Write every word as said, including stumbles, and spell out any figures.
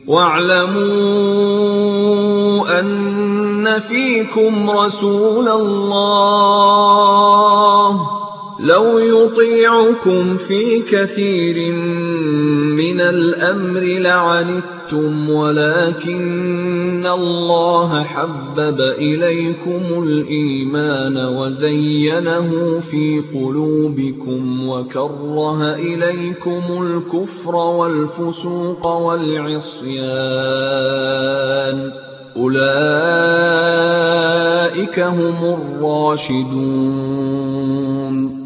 واعلموا أن فيكم رسول الله لو يطيعكم في كثير من الأمر لعنتم ولكن الله حبب إليكم الإيمان وزينه في قلوبكم وكره إليكم الكفر والفسوق والعصيان أولئك هم الراشدون.